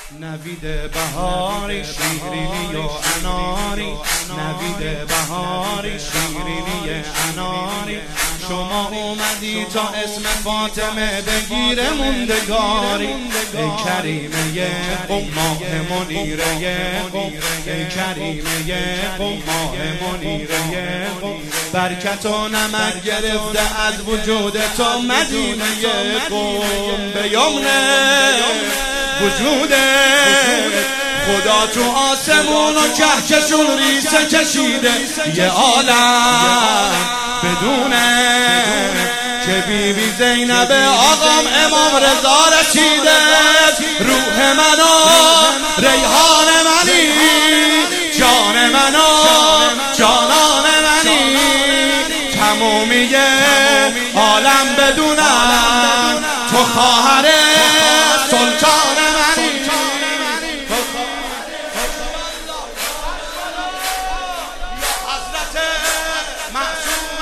نوید بهاری شیرینی و اناری، نوید بهاری شیرینی اناری. شما اومدی تا اسم فاطمه بگیره موندگاری. ای کریمه قوم ماه منیره قوم، ای کریمه قوم ماه منیره قوم. برکت و نمک گرفته از وجود تو مدینه قوم. به یمن وجوده خدا تو آسمون و کهکشون ریسه کشیده. یه عالم بدونه که بیبی زینب آقام امام رضا رسیده. روح منو ریحان منی، جان منو جانان منی. تمومی عالم بدونن تو خواهر سلطان منی. حضرت معصوم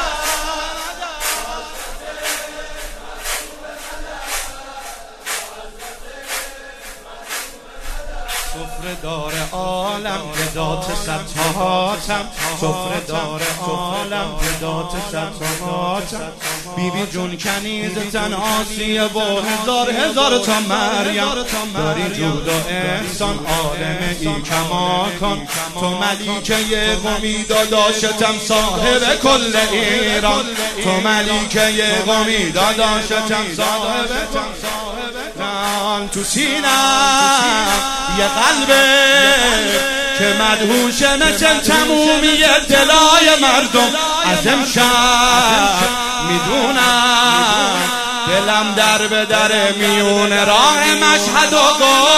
سفره دار عالم ذات ستاتم، سفره دار عالم ذات ستاتم. بیبی جون کنیز تن آسیه و هزار تا مریم. داری جود و احسان عالم ای کما کن. تو ملیکه قومی داداشتم صاحب کل ایران. تو ملیکه قومی داداشتم صاحب تو سینم یه قلبه که مدهوشه مثل تمومی دلای مردم. از امشب میدونم دلم در به در میون راه مشهد و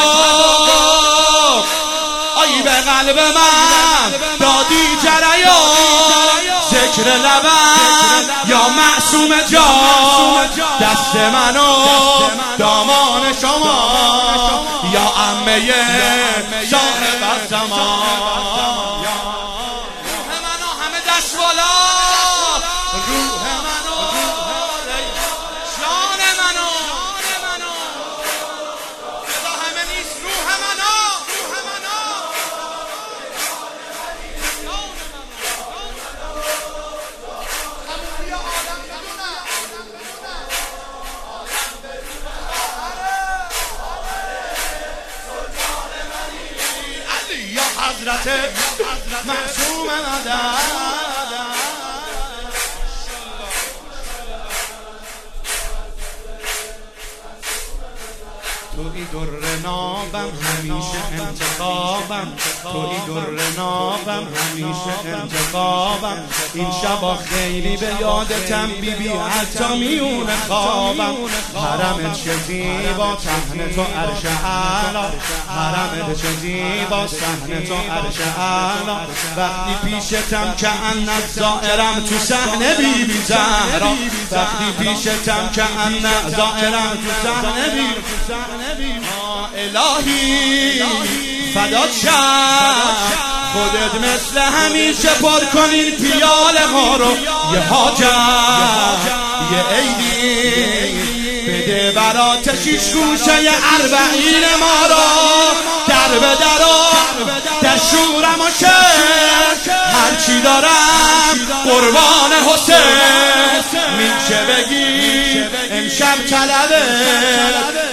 گفت. آی به قلب من دادی جریان ذکر لبم یا معصوم جان. دست منو دامان شما یا عمه صاحب الزمان. روح منو همه دست بالا، روح منو جان منو خدا همه نیست. روح منو حضرت معصوم توی در نابم همیشه انتخابم، توی در نابم همیشه انتخابم. این شبا خیلی به یادتم بیبی حتی میون خوابم. حرمت چه زیبا صحن تو عرش اعلا، حرمت چه زیبا صحن تو عرش اعلا. وقتی پیشتم که ان زائرم تو صحن بیبی زهرا، وقتی پیشتم که ان زائرم تو صحن بیبی. الهی فدات شم خودت مثل همیشه پر کنین پیاله ها رو. یه حاجت یه عیدی بده برات شیش گوشه اربعین ما رو. در به در شورم و شهر هرچی دارم قربان حسین. میشه بگی امشب طلبه